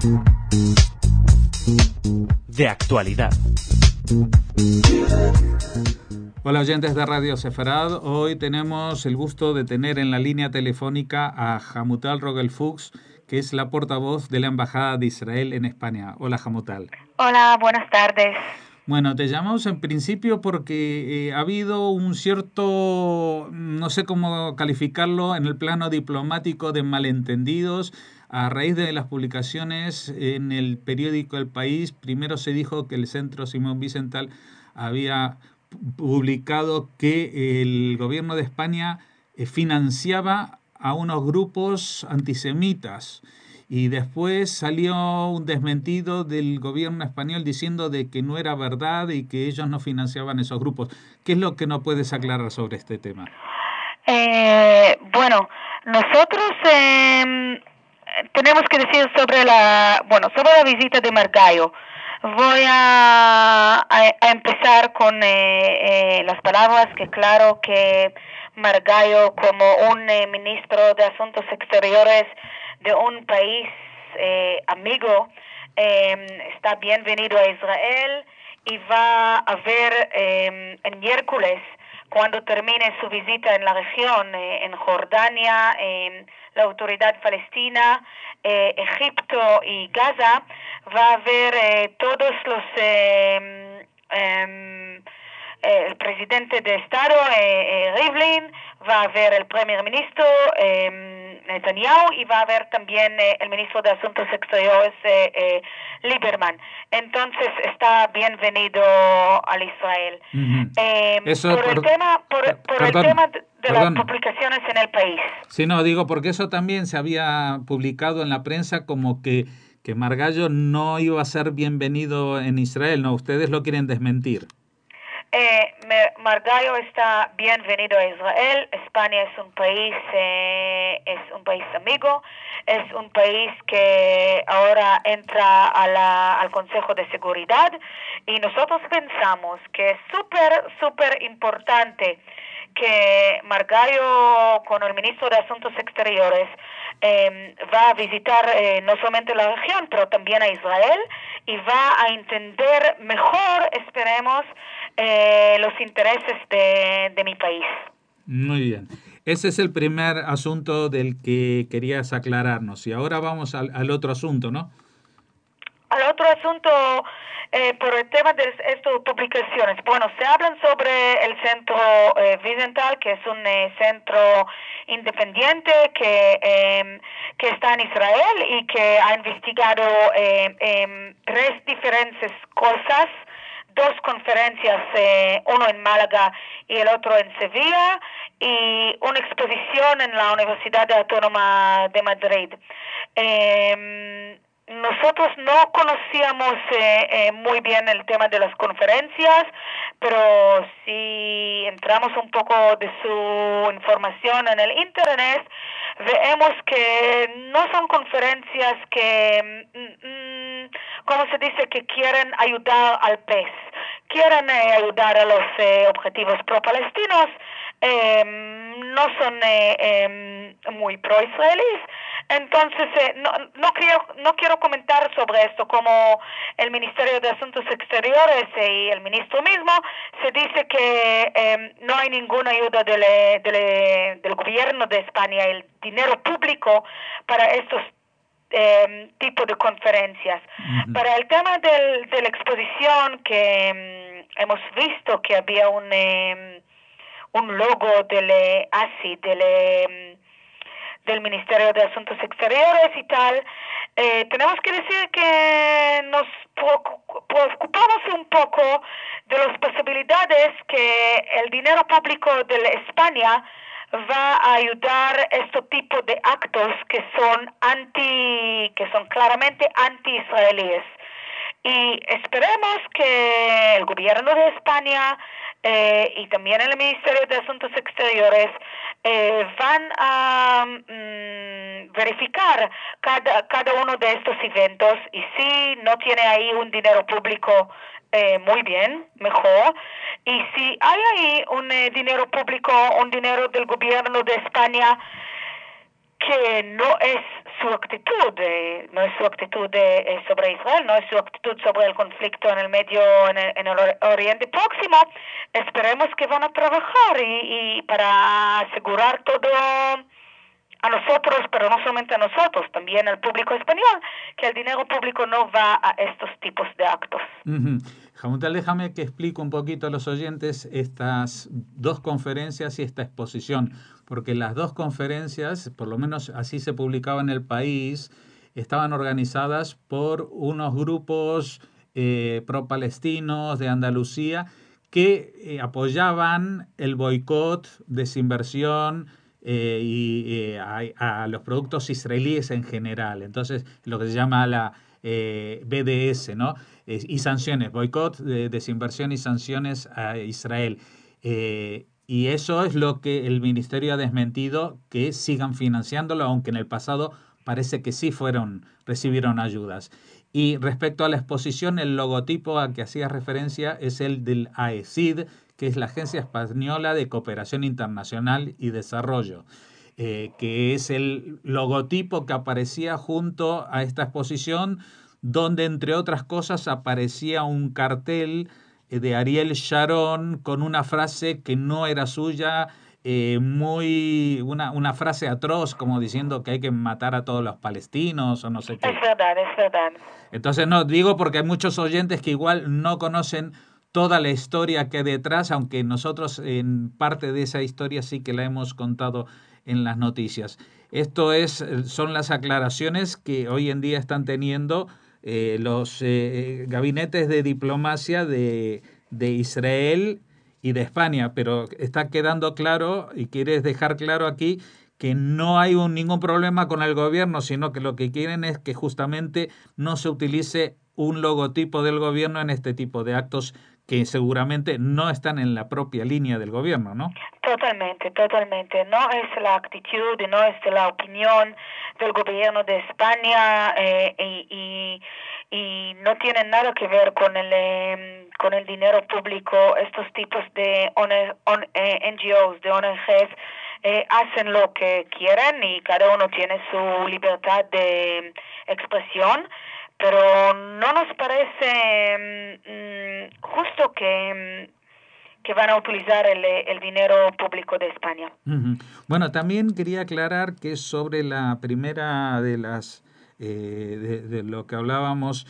De actualidad. Hola oyentes de Radio Sefarad, hoy tenemos el gusto de tener en la línea telefónica a Hamutal Rogel-Fuchs, que es la portavoz de la Embajada de Israel en España. Hola Hamutal. Hola, buenas tardes. Bueno, te llamamos en principio porque ha habido un cierto, no sé cómo calificarlo, en el plano diplomático de malentendidos a raíz de las publicaciones en el periódico El País. Primero se dijo que el Centro Simón Wiesenthal había publicado que el gobierno de España financiaba a unos grupos antisemitas. Y después salió un desmentido del gobierno español diciendo de que no era verdad y que ellos no financiaban esos grupos. ¿Qué es lo que nos puedes aclarar sobre este tema? Bueno, nosotros tenemos que decir sobre la visita de Margallo. Voy a empezar con las palabras que claro que Margallo, como un ministro de Asuntos Exteriores de un país amigo, está bienvenido a Israel y va a ver el miércoles, cuando termine su visita en la región, en Jordania, en la Autoridad Palestina, Egipto y Gaza, va a ver todos los el presidente de Estado, Rivlin, va a ver el primer ministro, Netanyahu, y va a ver también el ministro de Asuntos Exteriores, Lieberman. Entonces está bienvenido al Israel. Por el tema de las publicaciones en El País. Sí, no, digo, porque eso también se había publicado en la prensa como que Margallo no iba a ser bienvenido en Israel, ¿no? Ustedes lo quieren desmentir. Margallo está bienvenido a Israel. España es un país amigo, es un país que ahora entra al Consejo de Seguridad, y nosotros pensamos que es súper importante que Margallo, con el ministro de Asuntos Exteriores, va a visitar no solamente la región, pero también a Israel, y va a entender mejor, esperemos, los intereses de mi país. Muy bien. Ese es el primer asunto del que querías aclararnos. Y ahora vamos al otro asunto, ¿no? Al otro asunto, por el tema de estas publicaciones. Bueno, se hablan sobre el Centro Wiesenthal, que es un centro independiente que está en Israel y que ha investigado tres diferentes cosas. Dos conferencias, uno en Málaga y el otro en Sevilla, y una exposición en la Universidad Autónoma de Madrid. Nosotros no conocíamos muy bien el tema de las conferencias, pero si entramos un poco de su información en el Internet, vemos que no son conferencias que, ¿cómo se dice?, que quieren ayudar al PES, quieren ayudar a los objetivos pro-palestinos, no son muy pro-israelíes. Entonces, no quiero comentar sobre esto. Como el Ministerio de Asuntos Exteriores y el ministro mismo, se dice que no hay ninguna ayuda del gobierno de España, el dinero público para estos tipo de conferencias. Uh-huh. Para el tema de la exposición, que hemos visto que había un logo del ASI, del Ministerio de Asuntos Exteriores y tal, tenemos que decir que nos preocupamos un poco de las posibilidades que el dinero público de España va a ayudar a este tipo de actos que son claramente anti-israelíes. Y esperemos que el gobierno de España y también el Ministerio de Asuntos Exteriores van a verificar cada uno de estos eventos, y si no tiene ahí un dinero público, muy bien, mejor. Y si hay ahí un dinero público, un dinero del gobierno de España que no es su actitud, sobre Israel, no es su actitud sobre el conflicto en el Oriente Próximo. Esperemos que van a trabajar y para asegurar todo a nosotros, pero no solamente a nosotros, también al público español, que el dinero público no va a estos tipos de actos. Hamutal, déjame que explique un poquito a los oyentes estas dos conferencias y esta exposición, porque las dos conferencias, por lo menos así se publicaba en El País, estaban organizadas por unos grupos pro-palestinos de Andalucía que apoyaban el boicot, desinversión a los productos israelíes en general. Entonces, lo que se llama la BDS, ¿no? Y sanciones, boicot, desinversión y sanciones a Israel. Y eso es lo que el ministerio ha desmentido, que sigan financiándolo, aunque en el pasado parece que sí recibieron ayudas. Y respecto a la exposición, el logotipo a que hacía referencia es el del AECID, que es la Agencia Española de Cooperación Internacional y Desarrollo, que es el logotipo que aparecía junto a esta exposición, donde entre otras cosas aparecía un cartel de Ariel Sharon con una frase que no era suya, una frase atroz, como diciendo que hay que matar a todos los palestinos o no sé qué. Es verdad. Entonces, no, digo porque hay muchos oyentes que igual no conocen toda la historia que hay detrás, aunque nosotros en parte de esa historia sí que la hemos contado en las noticias. Son las aclaraciones que hoy en día están teniendo los gabinetes de diplomacia de Israel y de España, pero está quedando claro y quieres dejar claro aquí que no hay ningún problema con el gobierno, sino que lo que quieren es que justamente no se utilice un logotipo del gobierno en este tipo de actos que seguramente no están en la propia línea del gobierno, ¿no? Totalmente. No es la actitud y no es la opinión del gobierno de España y no tiene nada que ver con el dinero público. Estos tipos de NGOs, de ONGs, hacen lo que quieren y cada uno tiene su libertad de expresión, pero no nos parece justo que van a utilizar el dinero público de España. Uh-huh. Bueno, también quería aclarar que sobre la primera de las de lo que hablábamos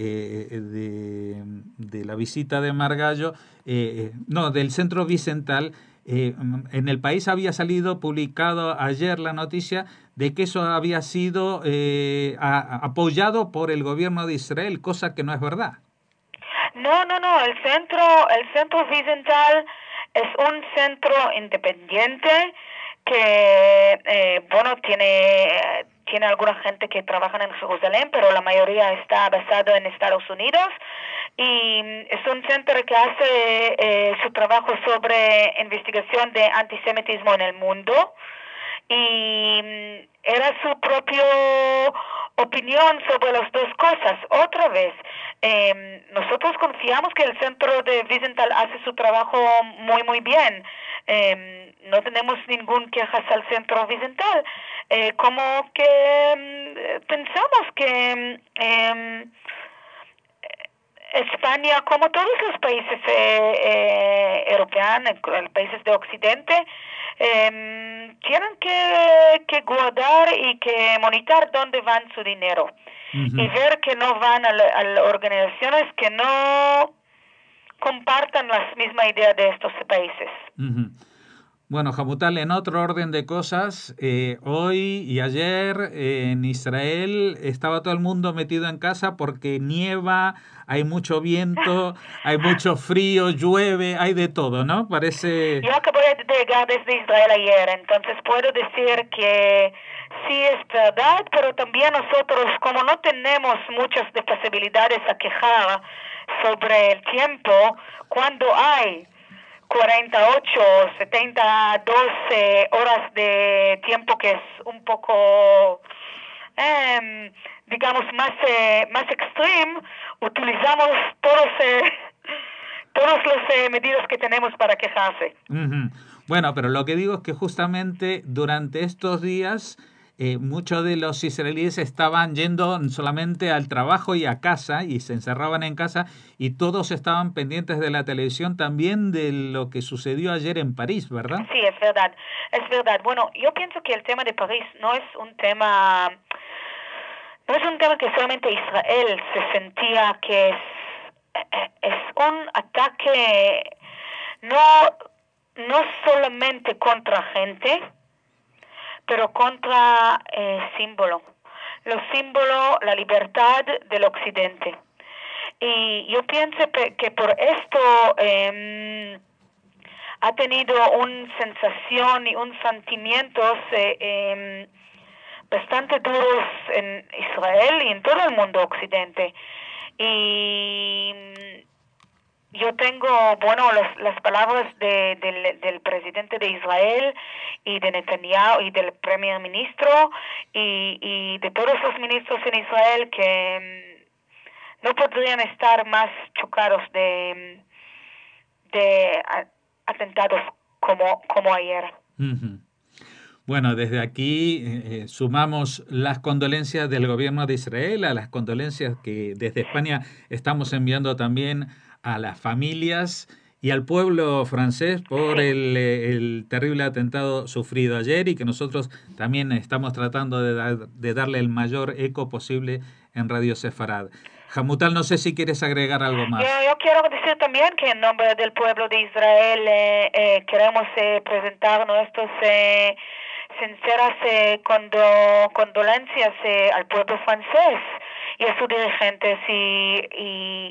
de la visita de Margallo, del Centro Vicental. En El País había salido publicado ayer la noticia de que eso había sido apoyado por el gobierno de Israel, cosa que no es verdad. No. El Centro Vicental es un centro independiente que, tiene alguna gente que trabaja en Jerusalén, pero la mayoría está basado en Estados Unidos. Y es un centro que hace su trabajo sobre investigación de antisemitismo en el mundo. Y era su propia opinión sobre las dos cosas. Otra vez, nosotros confiamos que el Centro de Vicental hace su trabajo muy bien. No tenemos ningún quejas al Centro Vicental. Como que pensamos que España, como todos los países europeos, países de Occidente, tienen que guardar y que monitorar dónde van su dinero. Uh-huh. Y ver que no van a organizaciones que no compartan la misma idea de estos países. Uh-huh. Bueno, Hamutal, en otro orden de cosas, hoy y ayer en Israel estaba todo el mundo metido en casa porque nieva, hay mucho viento, hay mucho frío, llueve, hay de todo, ¿no? Parece... Yo acabo de llegar desde Israel ayer, entonces puedo decir que sí es verdad, pero también nosotros, como no tenemos muchas posibilidades a quejar sobre el tiempo, cuando hay 48, 72 horas de tiempo que es un poco, digamos, más extreme, utilizamos todos los medios que tenemos para quejarse. Uh-huh. Bueno, pero lo que digo es que justamente durante estos días muchos de los israelíes estaban yendo solamente al trabajo y a casa y se encerraban en casa y todos estaban pendientes de la televisión también de lo que sucedió ayer en París, ¿verdad? Sí, es verdad, es verdad. Bueno, yo pienso que el tema de París no es un tema que solamente Israel se sentía que es un ataque no solamente contra gente, pero contra símbolo. Los símbolos, la libertad del occidente. Y yo pienso que por esto ha tenido una sensación y un sentimientos bastante duros en Israel y en todo el mundo occidente. Y yo tengo, las palabras del presidente de Israel y de Netanyahu y del primer ministro y de todos los ministros en Israel que no podrían estar más chocados de atentados como ayer. Uh-huh. Bueno, desde aquí sumamos las condolencias del gobierno de Israel, a las condolencias que desde España estamos enviando también a las familias y al pueblo francés por el terrible atentado sufrido ayer y que nosotros también estamos tratando de darle el mayor eco posible en Radio Sefarad. Hamutal, no sé si quieres agregar algo más. Yo quiero decir también que en nombre del pueblo de Israel queremos presentar nuestros sinceras condolencias al pueblo francés y a sus dirigentes y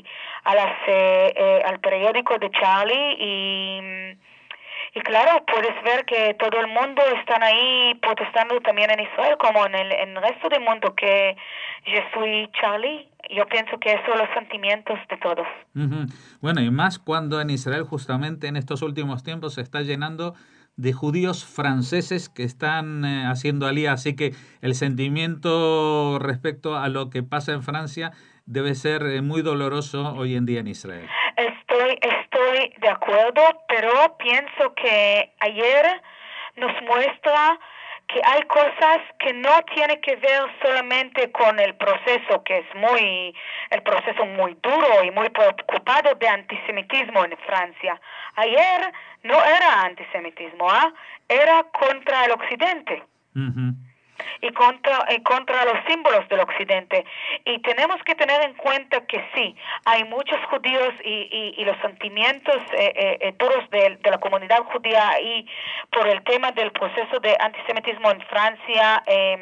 a al periódico de Charlie y claro, puedes ver que todo el mundo están ahí protestando también en Israel como en el resto del mundo que yo soy Charlie. Yo pienso que esos son los sentimientos de todos. Uh-huh. Bueno, y más cuando en Israel justamente en estos últimos tiempos se está llenando de judíos franceses que están haciendo alía, así que el sentimiento respecto a lo que pasa en Francia debe ser muy doloroso hoy en día en Israel. Estoy de acuerdo, pero pienso que ayer nos muestra que hay cosas que no tienen que ver solamente con el proceso, que es el proceso muy duro y muy preocupado de antisemitismo en Francia. Ayer no era antisemitismo, era contra el occidente. Uh-huh. Y contra los símbolos del occidente. Y tenemos que tener en cuenta que sí, hay muchos judíos y los sentimientos duros de la comunidad judía ahí por el tema del proceso de antisemitismo en Francia.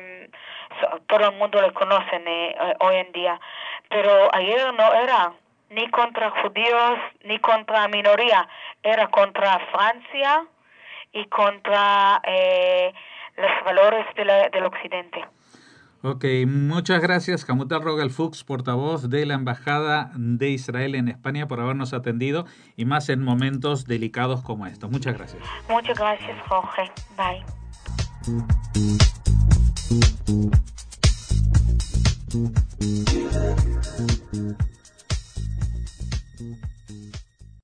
Todo el mundo lo conocen hoy en día. Pero ayer no era ni contra judíos ni contra minoría, era contra Francia y contra los valores del occidente. Ok, muchas gracias Hamutal Rogel Fuchs, portavoz de la Embajada de Israel en España, por habernos atendido y más en momentos delicados como estos. Muchas gracias. Muchas gracias, Jorge. Bye.